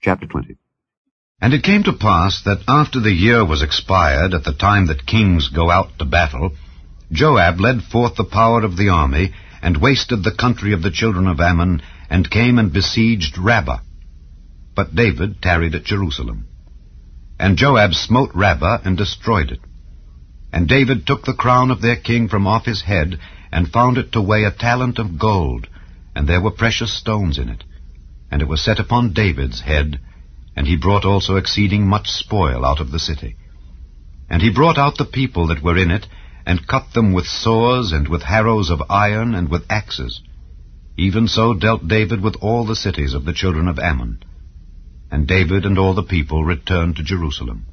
Chapter 20. And it came to pass that after the year was expired, at the time that kings go out to battle, Joab led forth the power of the army, and wasted the country of the children of Ammon, and came and besieged Rabbah. But David tarried at Jerusalem. And Joab smote Rabbah, and destroyed it. And David took the crown of their king from off his head, and found it to weigh a talent of gold, and there were precious stones in it. And it was set upon David's head, and he brought also exceeding much spoil out of the city. And he brought out the people that were in it, and cut them with saws, and with harrows of iron, and with axes. Even so dealt David with all the cities of the children of Ammon. And David and all the people returned to Jerusalem.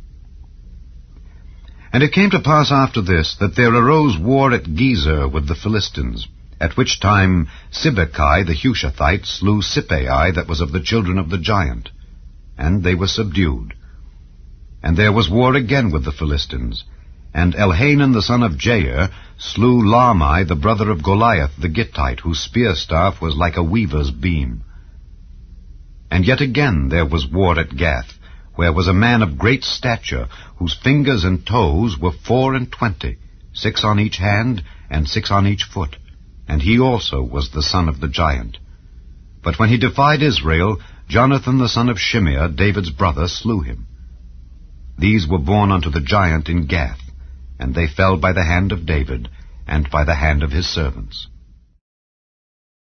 And it came to pass after this, that there arose war at Gezer with the Philistines, at which time Sibbecai the Hushathite slew Sippai that was of the children of the giant, and they were subdued. And there was war again with the Philistines, and Elhanan the son of Jair slew Lahmi the brother of Goliath the Gittite, whose spear staff was like a weaver's beam. And yet again there was war at Gath, where was a man of great stature, whose fingers and toes were 24, 6 on each hand, and 6 on each foot. And he also was the son of the giant. But when he defied Israel, Jonathan the son of Shimeah, David's brother, slew him. These were born unto the giant in Gath, and they fell by the hand of David, and by the hand of his servants.